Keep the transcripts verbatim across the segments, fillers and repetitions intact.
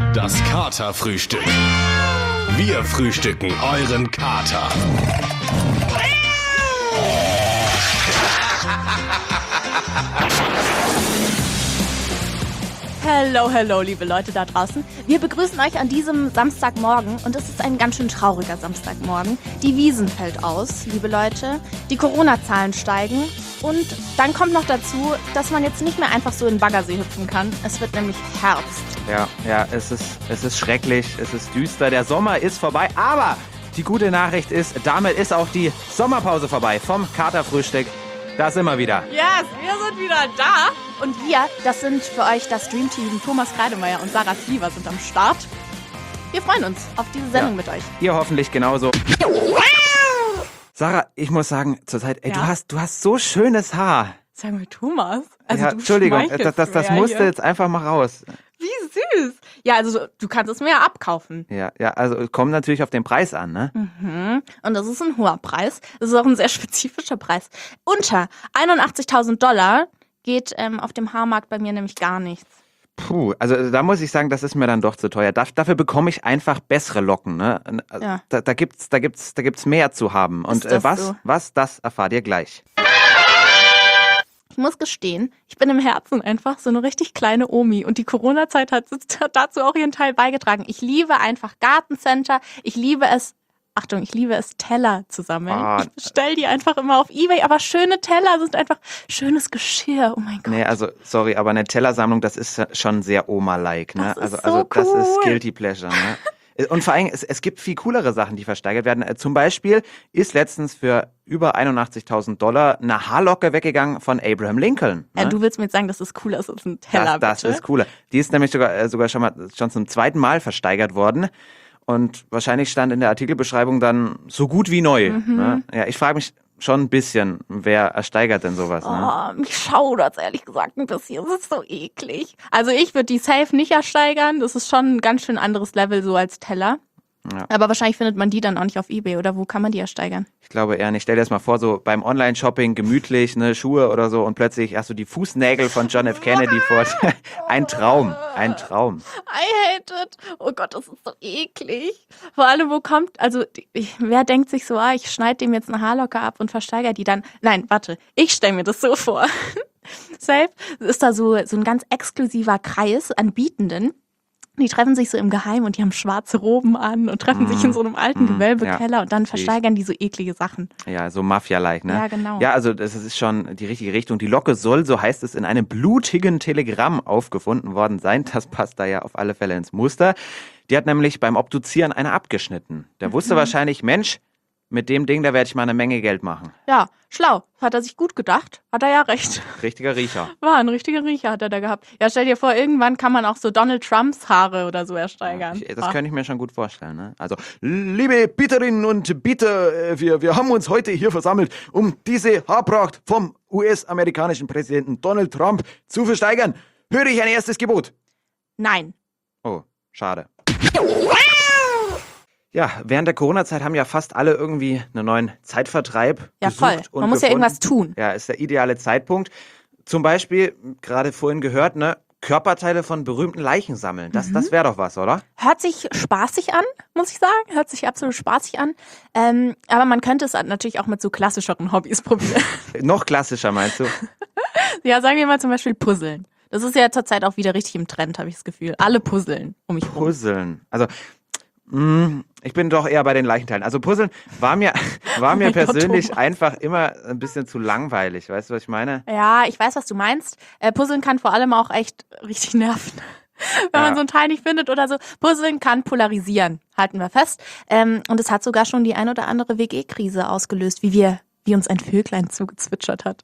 Das Katerfrühstück. Wir frühstücken euren Kater. Hello, hello, liebe Leute da draußen. Wir begrüßen euch an diesem Samstagmorgen und es ist ein ganz schön trauriger Samstagmorgen. Die Wiesn fällt aus, liebe Leute. Die Corona-Zahlen steigen und dann kommt noch dazu, dass man jetzt nicht mehr einfach so in den Baggersee hüpfen kann. Es wird nämlich Herbst. Ja, ja, es ist, es ist schrecklich, es ist düster, der Sommer ist vorbei, aber die gute Nachricht ist, damit ist auch die Sommerpause vorbei vom Katerfrühstück. Da sind wir wieder. Yes, wir sind wieder da. Und wir, das sind für euch das Dream Team. Thomas Kreidemeier und Sarah Sliver sind am Start. Wir freuen uns auf diese Sendung ja, mit euch. Ihr hoffentlich genauso. Sarah, ich muss sagen, zurzeit, ey, ja? du hast, du hast so schönes Haar. Sag mal, Thomas. Also ja, du Entschuldigung, das, das, das musste hier. jetzt einfach mal raus. Wie süß. Ja, also du kannst es mir ja abkaufen. Ja, ja, also kommt natürlich auf den Preis an, ne? Mhm. Und das ist ein hoher Preis. Das ist auch ein sehr spezifischer Preis. Unter einundachtzigtausend Dollar geht ähm, auf dem Haarmarkt bei mir nämlich gar nichts. Puh, also da muss ich sagen, das ist mir dann doch zu teuer. Da, dafür bekomme ich einfach bessere Locken, ne? Ja. Da, da gibt's, da gibt's, da gibt's mehr zu haben. Und ist das äh, was, so? was, das erfahrt ihr gleich. Ich muss gestehen, ich bin im Herzen einfach so eine richtig kleine Omi und die Corona-Zeit hat dazu auch ihren Teil beigetragen. Ich liebe einfach Gartencenter, ich liebe es, Achtung, ich liebe es, Teller zu sammeln. Ah. Ich bestelle die einfach immer auf eBay, aber schöne Teller sind einfach schönes Geschirr, oh mein Gott. Nee, also sorry, aber eine Tellersammlung, das ist schon sehr Oma-like, ne? Das ist also so also das cool. ist Guilty Pleasure, ne? Und vor allem, es, es gibt viel coolere Sachen, die versteigert werden. Zum Beispiel ist letztens für über einundachtzigtausend Dollar eine Haarlocke weggegangen von Abraham Lincoln. Ne? Ja, du willst mir jetzt sagen, das ist cooler als ein Teller, Das, das bitte? ist cooler. Die ist nämlich sogar, äh, sogar schon mal schon zum zweiten Mal versteigert worden. Und wahrscheinlich stand in der Artikelbeschreibung dann so gut wie neu. Mhm. Ne? Ja, ich frage mich schon ein bisschen, wer ersteigert denn sowas? Oh, Ne? mich schaudert's ehrlich gesagt ein bisschen. Das ist so eklig. Also ich würde die safe nicht ersteigern. Das ist schon ein ganz schön anderes Level so als Teller. Ja. Aber wahrscheinlich findet man die dann auch nicht auf eBay. Oder wo kann man die ersteigern? Ich glaube eher nicht. Stell dir das mal vor, so beim Online-Shopping gemütlich, ne, Schuhe oder so und plötzlich hast du die Fußnägel von John F. Kennedy vor. Ein Traum, ein Traum. I hate it. Oh Gott, das ist so eklig. Vor allem, wo kommt, also ich, wer denkt sich so, ah, ich schneide dem jetzt eine Haarlocke ab und versteigere die dann. Nein, warte, ich stelle mir das so vor. Safe ist da so, so ein ganz exklusiver Kreis an Bietenden. Die treffen sich so im Geheimen und die haben schwarze Roben an und treffen mm, sich in so einem alten mm, Gewölbekeller ja, und dann versteigern die so eklige Sachen. Ja, so Mafia-like, ne? Ja, genau. Ja, also das ist schon die richtige Richtung. Die Locke soll, so heißt es, in einem blutigen Telegramm aufgefunden worden sein. Das passt da ja auf alle Fälle ins Muster. Die hat nämlich beim Obduzieren eine abgeschnitten. Der Mhm. wusste wahrscheinlich, Mensch, mit dem Ding, da werde ich mal eine Menge Geld machen. Ja, schlau. Hat er sich gut gedacht. Hat er ja recht. Richtiger Riecher. War ein richtiger Riecher hat er da gehabt. Ja, stell dir vor, irgendwann kann man auch so Donald Trumps Haare oder so ersteigern. Ich, das könnte ich mir schon gut vorstellen. Ne? Also, liebe Bieterinnen und Bieter, äh, wir, wir haben uns heute hier versammelt, um diese Haarpracht vom U S-amerikanischen Präsidenten Donald Trump zu versteigern. Höre ich ein erstes Gebot? Nein. Oh, schade. Ja, während der Corona-Zeit haben ja fast alle irgendwie einen neuen Zeitvertreib Ja, gesucht voll. und Man muss ja gefunden. irgendwas tun. Ja, ist der ideale Zeitpunkt. Zum Beispiel, gerade vorhin gehört, ne, Körperteile von berühmten Leichen sammeln. Das, Mhm. das wäre doch was, oder? Hört sich spaßig an, muss ich sagen. Hört sich absolut spaßig an. Ähm, aber man könnte es natürlich auch mit so klassischeren Hobbys probieren. Noch klassischer, meinst du? Ja, sagen wir mal zum Beispiel Puzzeln. Das ist ja zurzeit auch wieder richtig im Trend, habe ich das Gefühl. Alle puzzeln um mich rum. Puzzeln. Also, mh, ich bin doch eher bei den Leichenteilen. Also Puzzeln war mir, war mir Oh mein Gott, persönlich Thomas. einfach immer ein bisschen zu langweilig. Weißt du, was ich meine? Ja, ich weiß, was du meinst. Äh, Puzzeln kann vor allem auch echt richtig nerven. Wenn Ja. man so ein Teil nicht findet oder so. Puzzeln kann polarisieren, halten wir fest. Ähm, und es hat sogar schon die ein oder andere W G-Krise ausgelöst, wie wir, wie uns ein Vöglein zugezwitschert hat.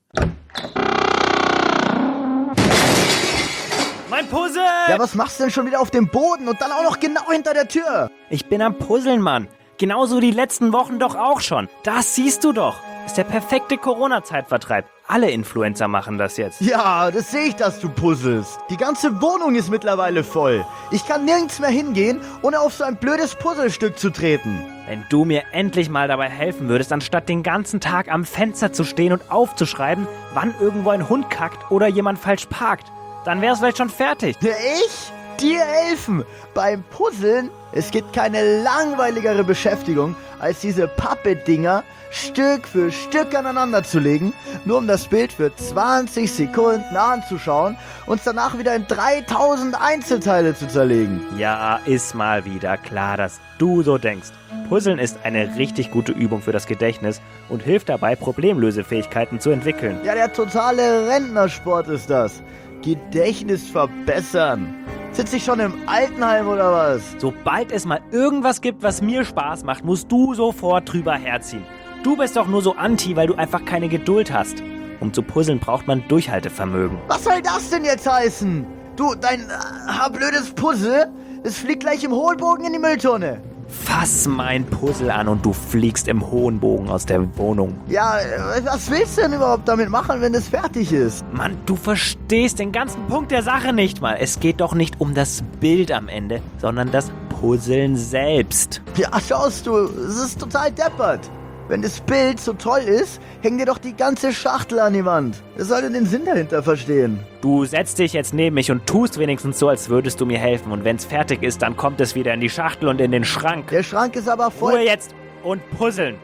Mein Puzzle! Ja, was machst du denn schon wieder auf dem Boden und dann auch noch genau hinter der Tür? Ich bin am Puzzeln, Mann. Genauso die letzten Wochen doch auch schon. Das siehst du doch. Ist der perfekte Corona-Zeitvertreib. Alle Influencer machen das jetzt. Ja, das sehe ich, dass du puzzelst. Die ganze Wohnung ist mittlerweile voll. Ich kann nirgends mehr hingehen, ohne auf so ein blödes Puzzlestück zu treten. Wenn du mir endlich mal dabei helfen würdest, anstatt den ganzen Tag am Fenster zu stehen und aufzuschreiben, wann irgendwo ein Hund kackt oder jemand falsch parkt, dann wär's vielleicht schon fertig. Ja, ich? dir helfen beim Puzzeln. Es gibt keine langweiligere Beschäftigung, als diese Pappe-Dinger Stück für Stück aneinander zu legen, nur um das Bild für zwanzig Sekunden anzuschauen und es danach wieder in dreitausend Einzelteile zu zerlegen. Ja, ist mal wieder klar, dass du so denkst. Puzzeln ist eine richtig gute Übung für das Gedächtnis und hilft dabei, Problemlösefähigkeiten zu entwickeln. Ja, der totale Rentnersport ist das. Gedächtnis verbessern. Sitze ich schon im Altenheim oder was? Sobald es mal irgendwas gibt, was mir Spaß macht, musst du sofort drüber herziehen. Du bist doch nur so anti, weil du einfach keine Geduld hast. Um zu puzzeln braucht man Durchhaltevermögen. Was soll das denn jetzt heißen? Du, dein äh, blödes Puzzle, es fliegt gleich im Hohlbogen in die Mülltonne. Fass mein Puzzle an und du fliegst im hohen Bogen aus der Wohnung. Ja, äh, was willst du denn überhaupt damit machen, wenn es fertig ist? Mann, du verstehst den ganzen Punkt der Sache nicht mal. Es geht doch nicht um das Bild am Ende, sondern das Puzzeln selbst. Ja, schaust du, es ist total deppert. Wenn das Bild so toll ist, häng dir doch die ganze Schachtel an die Wand. Wer soll denn den Sinn dahinter verstehen? Du setzt dich jetzt neben mich und tust wenigstens so, als würdest du mir helfen. Und wenn's fertig ist, dann kommt es wieder in die Schachtel und in den Schrank. Der Schrank ist aber voll... Ruhe jetzt und puzzeln.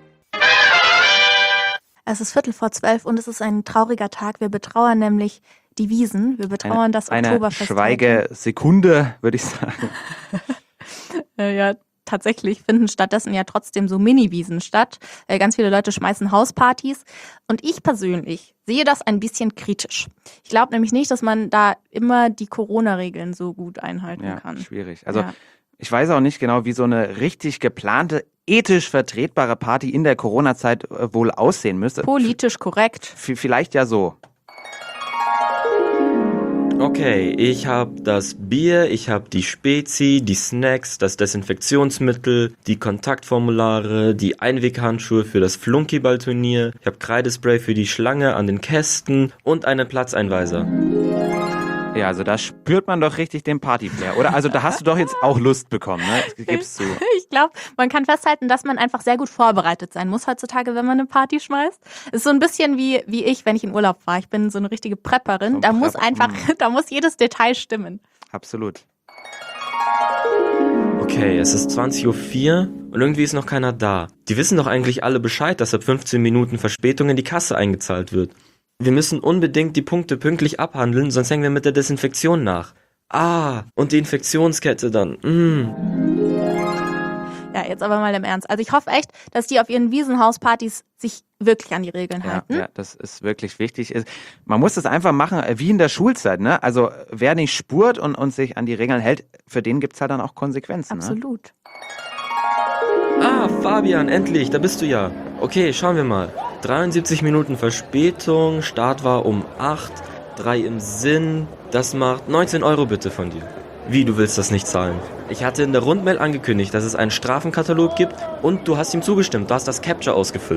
Es ist Viertel vor zwölf und es ist ein trauriger Tag. Wir betrauern nämlich die Wiesn. Wir betrauern Eine, das eine Oktoberfest. Schweigesekunde, würde ich sagen. Äh, ja, tatsächlich finden stattdessen ja trotzdem so Mini-Wiesen statt. Äh, ganz viele Leute schmeißen Hauspartys. Und ich persönlich sehe das ein bisschen kritisch. Ich glaube nämlich nicht, dass man da immer die Corona-Regeln so gut einhalten Ja, kann. schwierig. Also Ja. ich weiß auch nicht genau, wie so eine richtig geplante, ethisch vertretbare Party in der Corona-Zeit äh, wohl aussehen müsste. Politisch korrekt. V- vielleicht ja so. Okay, ich habe das Bier, ich habe die Spezi, die Snacks, das Desinfektionsmittel, die Kontaktformulare, die Einweghandschuhe für das Flunkyballturnier, ich habe Kreidespray für die Schlange an den Kästen und einen Platzeinweiser. Ja, also da spürt man doch richtig den Partyflair, oder? Also da hast du doch jetzt auch Lust bekommen, ne? Das gibst du. Ich glaube, man kann festhalten, dass man einfach sehr gut vorbereitet sein muss heutzutage, wenn man eine Party schmeißt. Ist so ein bisschen wie, wie ich, wenn ich in Urlaub fahre. Ich bin so eine richtige Prepperin. So ein da muss Prepper, einfach, mm. da muss jedes Detail stimmen. Absolut. Okay, es ist zwanzig Uhr vier und irgendwie ist noch keiner da. Die wissen doch eigentlich alle Bescheid, dass ab fünfzehn Minuten Verspätung in die Kasse eingezahlt wird. Wir müssen unbedingt die Punkte pünktlich abhandeln, sonst hängen wir mit der Desinfektion nach. Ah, und die Infektionskette dann. Mm. Ja, jetzt aber mal im Ernst. Also ich hoffe echt, dass die auf ihren Wiesenhauspartys sich wirklich an die Regeln Ja, halten. ja, das ist wirklich wichtig. Man muss das einfach machen, wie in der Schulzeit, ne? Also wer nicht spurt und, und sich an die Regeln hält, für den gibt's halt dann auch Konsequenzen. Ne? Absolut. Ah, Fabian, endlich, da bist du ja. Okay, schauen wir mal. dreiundsiebzig Minuten Verspätung, Start war um acht, drei im Sinn. Das macht neunzehn Euro bitte von dir. Wie, du willst das nicht zahlen? Ich hatte in der Rundmail angekündigt, dass es einen Strafenkatalog gibt und du hast ihm zugestimmt, du hast das Capture ausgefüllt.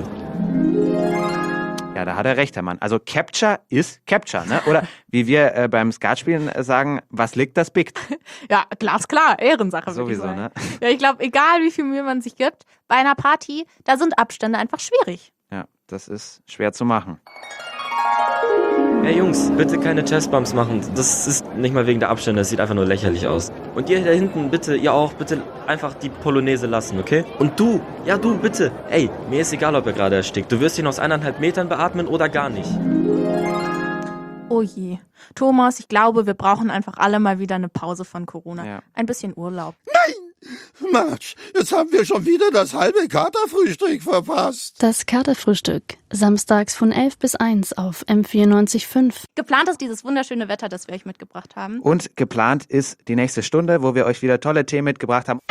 Ja, da hat er recht, Herr Mann. Also Capture ist Capture, ne? Oder wie wir äh, beim Skatspielen äh, sagen, was liegt, das biegt. Ja, glasklar, Ehrensache. würde ich Sowieso, sagen. ne? Ja, ich glaube, egal wie viel Mühe man sich gibt, bei einer Party, da sind Abstände einfach schwierig. Ja, das ist schwer zu machen. Hey Jungs, bitte keine Chestbumps machen. Das ist nicht mal wegen der Abstände, das sieht einfach nur lächerlich aus. Und ihr da hinten, bitte, ihr auch, bitte einfach die Polonaise lassen, okay? Und du, ja du, bitte. Ey, mir ist egal, ob er gerade erstickt. Du wirst ihn aus eineinhalb Metern beatmen oder gar nicht. Oh je. Thomas, ich glaube, wir brauchen einfach alle mal wieder eine Pause von Corona. Ja. Ein bisschen Urlaub. Mensch, jetzt haben wir schon wieder das halbe Katerfrühstück verpasst. Das Katerfrühstück. Samstags von elf bis eins auf M vierundneunzig Komma fünf. Geplant ist dieses wunderschöne Wetter, das wir euch mitgebracht haben. Und geplant ist die nächste Stunde, wo wir euch wieder tolle Themen mitgebracht haben.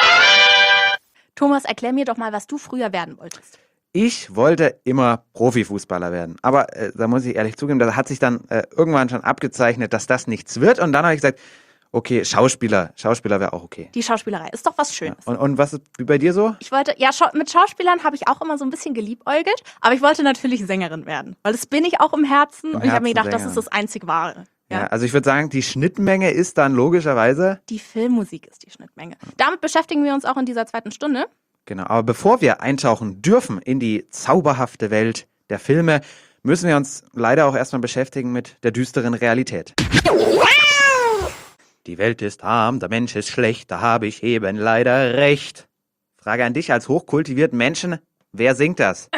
Thomas, erklär mir doch mal, was du früher werden wolltest. Ich wollte immer Profifußballer werden. Aber äh, da muss ich ehrlich zugeben, da hat sich dann äh, irgendwann schon abgezeichnet, dass das nichts wird. Und dann habe ich gesagt, okay, Schauspieler. Schauspieler wäre auch okay. Die Schauspielerei ist doch was Schönes. Und, und was ist wie bei dir so? Ich wollte, ja, schau, mit Schauspielern habe ich auch immer so ein bisschen geliebäugelt, aber ich wollte natürlich Sängerin werden, weil das bin ich auch im Herzen. Im und ich habe mir Herzen gedacht, das ist Sängerin. das einzig Wahre. Ja. Ja. also ich würde sagen, die Schnittmenge ist dann logischerweise, Die Filmmusik ist die Schnittmenge. Damit beschäftigen wir uns auch in dieser zweiten Stunde. genau, aber bevor wir eintauchen dürfen in die zauberhafte Welt der Filme, müssen wir uns leider auch erstmal beschäftigen mit der düsteren Realität. Die Welt ist arm, der Mensch ist schlecht, da habe ich eben leider recht. Frage an dich als hochkultivierten Menschen, wer singt das?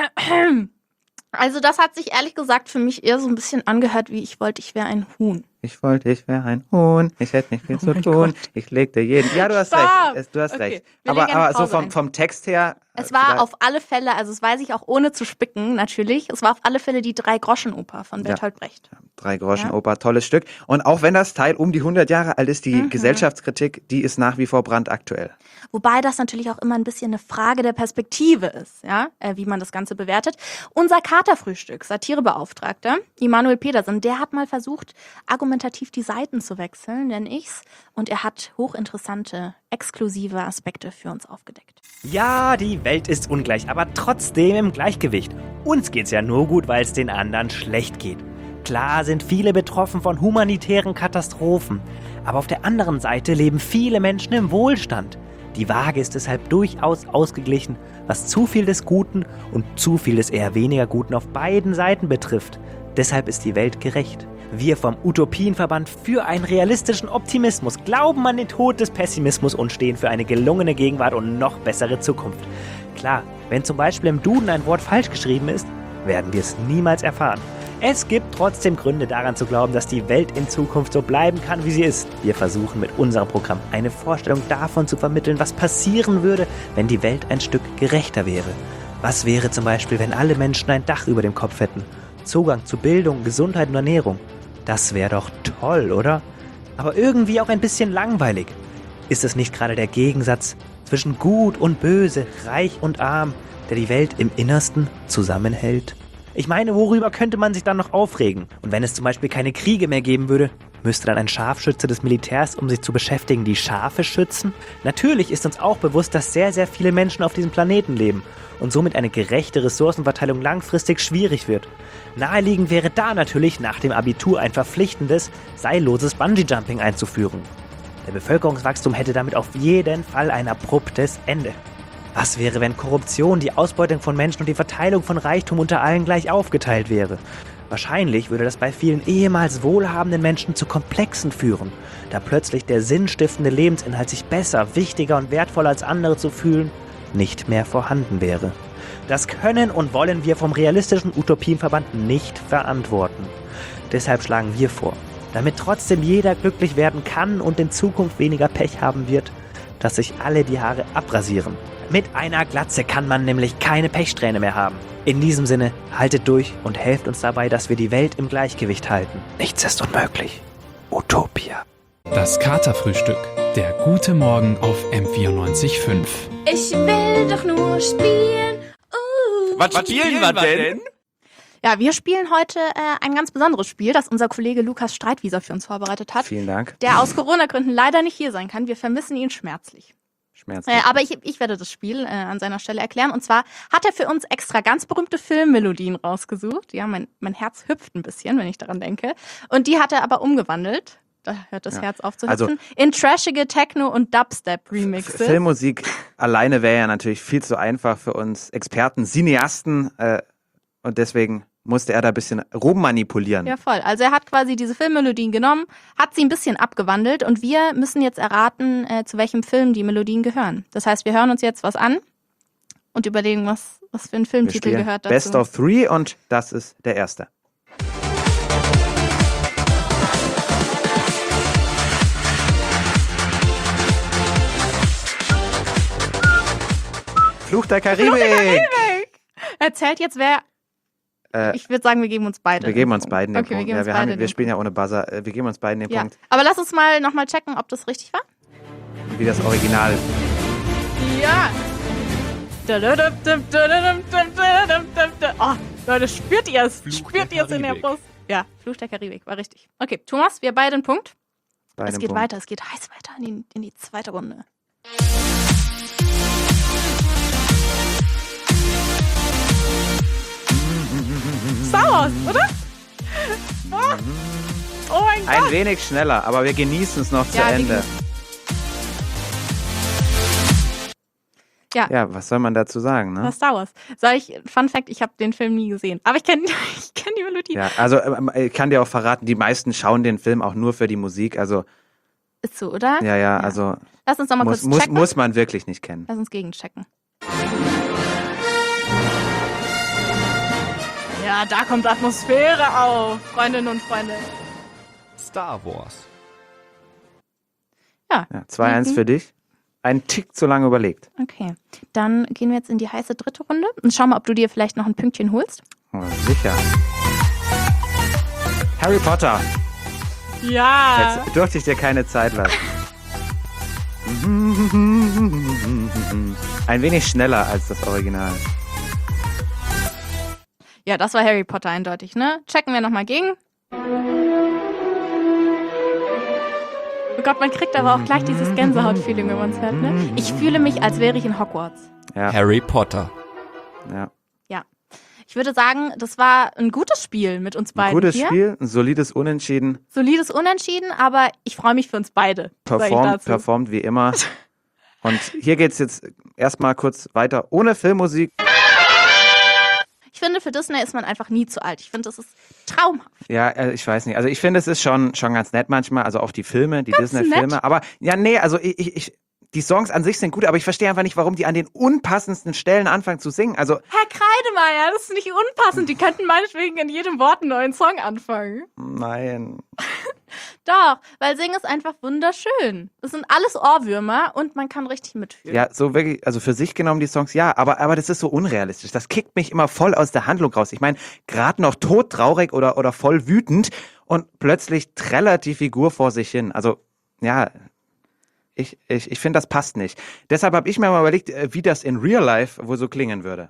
Also das hat sich ehrlich gesagt für mich eher so ein bisschen angehört, wie ich wollte, ich wäre ein Huhn. Ich wollte, ich wäre ein Huhn, ich hätte nicht viel Oh zu mein tun, Gott. ich legte jeden... Ja, du hast Stop. recht, es- du hast Okay, recht. wir Aber, legen eine aber so Pause vom, ein. vom Text her... Es äh, war vielleicht- auf alle Fälle, also das weiß ich auch ohne zu spicken natürlich, es war auf alle Fälle die Drei-Groschen-Oper von Bertolt Brecht. Drei Groschen Oper, tolles Stück. Und auch wenn das Teil um die hundert Jahre alt ist, die Mhm. Gesellschaftskritik, die ist nach wie vor brandaktuell. Wobei das natürlich auch immer ein bisschen eine Frage der Perspektive ist, ja, äh, wie man das Ganze bewertet. Unser Katerfrühstück, Satirebeauftragter, Immanuel Pedersen, der hat mal versucht, argumentativ die Seiten zu wechseln, nenne ich's. Und er hat hochinteressante, exklusive Aspekte für uns aufgedeckt. Ja, die Welt ist ungleich, aber trotzdem im Gleichgewicht. Uns geht's ja nur gut, weil es den anderen schlecht geht. Klar sind viele betroffen von humanitären Katastrophen, aber auf der anderen Seite leben viele Menschen im Wohlstand. Die Waage ist deshalb durchaus ausgeglichen, was zu viel des Guten und zu viel des eher weniger Guten auf beiden Seiten betrifft. Deshalb ist die Welt gerecht. Wir vom Utopienverband für einen realistischen Optimismus glauben an den Tod des Pessimismus und stehen für eine gelungene Gegenwart und noch bessere Zukunft. Klar, wenn zum Beispiel im Duden ein Wort falsch geschrieben ist, werden wir es niemals erfahren. Es gibt trotzdem Gründe daran zu glauben, dass die Welt in Zukunft so bleiben kann, wie sie ist. Wir versuchen mit unserem Programm eine Vorstellung davon zu vermitteln, was passieren würde, wenn die Welt ein Stück gerechter wäre. Was wäre zum Beispiel, wenn alle Menschen ein Dach über dem Kopf hätten? Zugang zu Bildung, Gesundheit und Ernährung. Das wäre doch toll, oder? Aber irgendwie auch ein bisschen langweilig. Ist es nicht gerade der Gegensatz zwischen Gut und Böse, Reich und Arm, der die Welt im Innersten zusammenhält? Ich meine, worüber könnte man sich dann noch aufregen? Und wenn es zum Beispiel keine Kriege mehr geben würde, müsste dann ein Scharfschütze des Militärs, um sich zu beschäftigen, die Schafe schützen? Natürlich ist uns auch bewusst, dass sehr, sehr viele Menschen auf diesem Planeten leben und somit eine gerechte Ressourcenverteilung langfristig schwierig wird. Naheliegend wäre da natürlich nach dem Abitur ein verpflichtendes, seilloses Bungee-Jumping einzuführen. Der Bevölkerungswachstum hätte damit auf jeden Fall ein abruptes Ende. Was wäre, wenn Korruption, die Ausbeutung von Menschen und die Verteilung von Reichtum unter allen gleich aufgeteilt wäre? Wahrscheinlich würde das bei vielen ehemals wohlhabenden Menschen zu Komplexen führen, da plötzlich der sinnstiftende Lebensinhalt, sich besser, wichtiger und wertvoller als andere zu fühlen, nicht mehr vorhanden wäre. Das können und wollen wir vom realistischen Utopienverband nicht verantworten. Deshalb schlagen wir vor, damit trotzdem jeder glücklich werden kann und in Zukunft weniger Pech haben wird, dass sich alle die Haare abrasieren. Mit einer Glatze kann man nämlich keine Pechsträhne mehr haben. In diesem Sinne, haltet durch und helft uns dabei, dass wir die Welt im Gleichgewicht halten. Nichts ist unmöglich. Utopia. Das Katerfrühstück. Der gute Morgen auf M vierundneunzig Komma fünf. Ich will doch nur spielen. Uh. Was spielen wir denn? Ja, wir spielen heute äh, ein ganz besonderes Spiel, das unser Kollege Lukas Streitwieser für uns vorbereitet hat, Vielen Dank. der aus Corona-Gründen leider nicht hier sein kann. Wir vermissen ihn schmerzlich. Schmerzlich. Äh, aber ich, ich werde das Spiel äh, an seiner Stelle erklären. Und zwar hat er für uns extra ganz berühmte Filmmelodien rausgesucht. Ja, mein, mein Herz hüpft ein bisschen, wenn ich daran denke. Und die hat er aber umgewandelt. Da hört das Ja. Herz auf zu Also- hüpfen. In trashige Techno- und Dubstep-Remixes. Filmmusik alleine wäre ja natürlich viel zu einfach für uns Experten, Cineasten. Äh, und deswegen musste er da ein bisschen rummanipulieren. Ja, voll. Also er hat quasi diese Filmmelodien genommen, hat sie ein bisschen abgewandelt und wir müssen jetzt erraten, äh, zu welchem Film die Melodien gehören. Das heißt, wir hören uns jetzt was an und überlegen, was, was für ein Wir Filmtitel spielen gehört dazu. Best of Three und das ist der erste. Fluch der Karibik! Erzählt jetzt, wer... Äh, Ich würde sagen, wir geben uns beide. wir den geben uns Punkt. beiden den Okay, wir Punkt. geben Ja, uns wir, beide haben, wir den spielen ja ohne Buzzer. Äh, Wir geben uns beiden den Ja. Punkt. Aber lass uns mal nochmal checken, ob das richtig war. Wie das Original. Ja. Oh, Leute, spürt ihr es? Fluch Spürt der ihr es in der Karibik. Brust? Ja, Fluch der Karibik, war richtig. Okay, Thomas, wir beide einen Punkt. Bei Es einem geht Punkt. weiter, es geht heiß weiter in die, in die zweite Runde. Star Wars, oder? Oh, oh mein Ein Gott. wenig schneller, aber wir genießen es noch zu Ja, wir Ende. genießen Ja, Ja, was soll man dazu sagen, ne? das Star Wars. Soll ich, Fun Fact, ich habe den Film nie gesehen. Aber ich kenne ich kenn die Melodie. Ja, also ähm, ich kann dir auch verraten, die meisten schauen den Film auch nur für die Musik. Also Ist so, oder? Ja, ja, also Lass uns doch mal muss, kurz muss, checken. muss man wirklich nicht kennen. Lass uns gegenchecken. Ja, da kommt Atmosphäre auf, Freundinnen und Freunde. Star Wars. Ja. Ja, zwei eins Mhm. für dich. Ein Tick zu lange überlegt. Okay, dann gehen wir jetzt in die heiße dritte Runde und schau mal, ob du dir vielleicht noch ein Pünktchen holst. Oh, sicher. Harry Potter. Ja. Jetzt durfte ich dir keine Zeit lassen. Ein wenig schneller als das Original. Ja, das war Harry Potter eindeutig, ne? Checken wir nochmal gegen. Oh Gott, man kriegt aber auch gleich dieses Gänsehaut-Feeling, wenn man es hört, ne? Ich fühle mich, als wäre ich in Hogwarts. Ja. Harry Potter. Ja. Ja. Ich würde sagen, das war ein gutes Spiel mit uns beiden Ein gutes hier. Spiel, ein solides Unentschieden. Solides Unentschieden, aber ich freue mich für uns beide. sag ich Performt, dazu. performt wie immer. Und hier geht's jetzt erstmal kurz weiter ohne Filmmusik. Ich finde, für Disney ist man einfach nie zu alt. Ich finde, das ist traumhaft. Ja, äh, ich weiß nicht. Also ich finde, es ist schon, schon ganz nett manchmal, also auch die Filme, die Ganz Disney-Filme. nett. Aber ja, nee, also ich, ich, ich, die Songs an sich sind gut, aber ich verstehe einfach nicht, warum die an den unpassendsten Stellen anfangen zu singen. Also, Herr Kreidemeier, das ist nicht unpassend. Die könnten meinetwegen in jedem Wort einen neuen Song anfangen. nein. Doch, weil Singen ist einfach wunderschön. Das sind alles Ohrwürmer und man kann richtig mitfühlen. Ja, so wirklich, also für sich genommen die Songs, ja, aber, aber das ist so unrealistisch. Das kickt mich immer voll aus der Handlung raus. Ich meine, gerade noch todtraurig oder, oder voll wütend und plötzlich trällert die Figur vor sich hin. Also, ja, ich, ich, ich finde, das passt nicht. Deshalb habe ich mir mal überlegt, äh, wie das in Real Life wohl so klingen würde.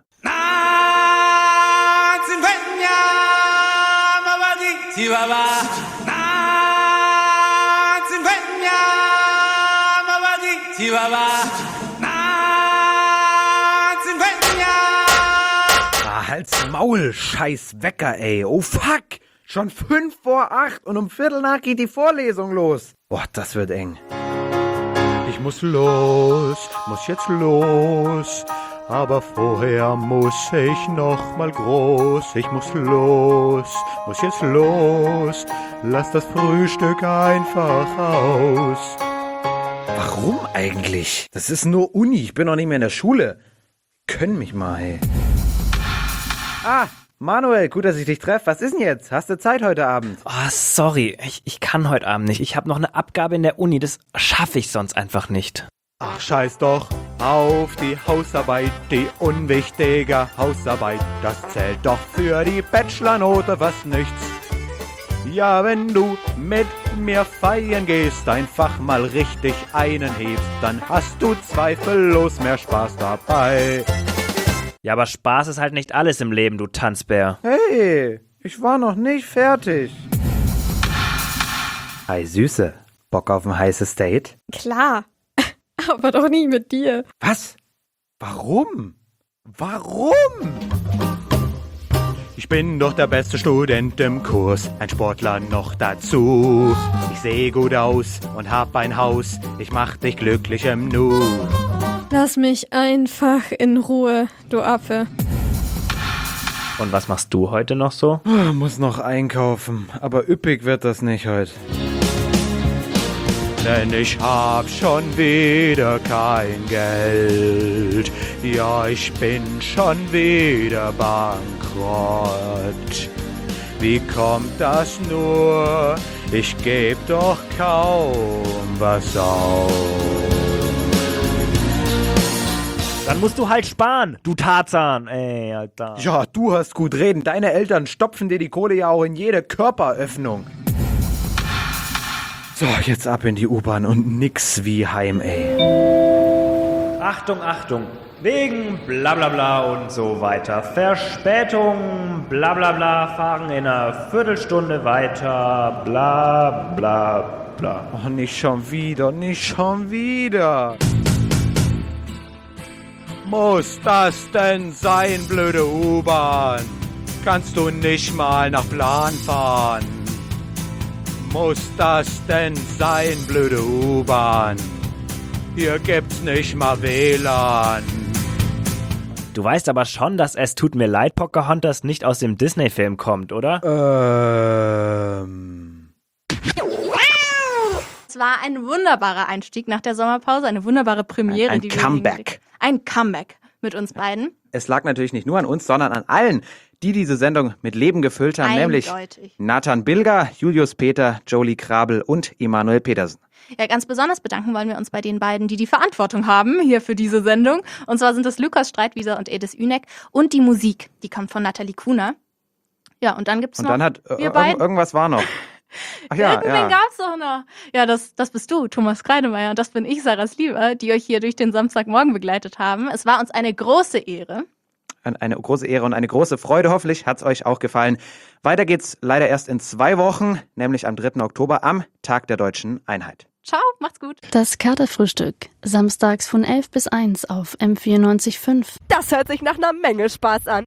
Ah, halt's Maul, scheiß Wecker, ey. Oh fuck, schon fünf vor acht und um Viertel nach geht die Vorlesung los. Boah, das wird eng. Ich muss los, muss jetzt los, aber vorher muss ich noch mal groß. Ich muss los, muss jetzt los, lass das Frühstück einfach aus. Warum eigentlich? Das ist nur Uni, ich bin noch nicht mehr in der Schule. Können mich mal, ey. Ah, Manuel, gut, dass ich dich treffe. Was ist denn jetzt? Hast du Zeit heute Abend? Oh, sorry, ich, ich kann heute Abend nicht. Ich habe noch eine Abgabe in der Uni, das schaffe ich sonst einfach nicht. Ach, scheiß doch auf die Hausarbeit, die unwichtige Hausarbeit. Das zählt doch für die Bachelornote was nichts. Ja, wenn du mit mir feiern gehst, dein Fach mal richtig einen hebst, dann hast du zweifellos mehr Spaß dabei. Ja, aber Spaß ist halt nicht alles im Leben, du Tanzbär. Hey, ich war noch nicht fertig. Hi, Süße. Bock auf ein heißes Date? Klar, aber doch nie mit dir. Was? Warum? Warum? Ich bin doch der beste Student im Kurs, ein Sportler noch dazu. Ich sehe gut aus und hab ein Haus, ich mach dich glücklich im Nu. Lass mich einfach in Ruhe, du Affe. Und was machst du heute noch so? Oh, muss noch einkaufen, aber üppig wird das nicht heute. Denn ich hab schon wieder kein Geld. Ja, ich bin schon wieder bankrott. Wie kommt das nur? Ich geb doch kaum was aus. Dann musst du halt sparen, du Tarzan. Ey, Alter. Ja, du hast gut reden. Deine Eltern stopfen dir die Kohle ja auch in jede Körperöffnung. So, jetzt ab in die U-Bahn und nix wie heim, ey. Achtung, Achtung. Wegen bla bla bla und so weiter. Verspätung, bla bla bla, fahren in einer Viertelstunde weiter, bla bla bla. Oh, nicht schon wieder, nicht schon wieder. Muss das denn sein, blöde U-Bahn? Kannst du nicht mal nach Plan fahren? Muss das denn sein, blöde U-Bahn? Hier gibt's nicht mal W L A N. Du weißt aber schon, dass Es tut mir leid, Pocahontas nicht aus dem Disney-Film kommt, oder? Ähm... Das war ein wunderbarer Einstieg nach der Sommerpause, eine wunderbare Premiere. Ein, ein die Comeback. Wir ein Comeback mit uns beiden. Es lag natürlich nicht nur an uns, sondern an allen, die diese Sendung mit Leben gefüllt haben, nämlich Eindeutig. Nathan Bilger, Julius Peter, Jolie Krabel und Emanuel Petersen. Ja, ganz besonders bedanken wollen wir uns bei den beiden, die die Verantwortung haben hier für diese Sendung. Und zwar sind es Lukas Streitwieser und Edis Ünek. Und die Musik, die kommt von Nathalie Kuhner. Ja, und dann gibt's Und noch dann hat äh, wir irg- beiden. irgendwas war noch. Ach ja, Irgendwen ja. gab's auch noch. Ja, das, das bist du, Thomas Kreidemeier. Und das bin ich, Sarah Slieber, die euch hier durch den Samstagmorgen begleitet haben. Es war uns eine große Ehre. Eine große Ehre und eine große Freude. Hoffentlich hat's euch auch gefallen. Weiter geht's leider erst in zwei Wochen, nämlich am dritten Oktober, am Tag der Deutschen Einheit. Ciao, macht's gut. Das Katerfrühstück. Samstags von elf bis eins auf M vierundneunzig Komma fünf. Das hört sich nach einer Menge Spaß an.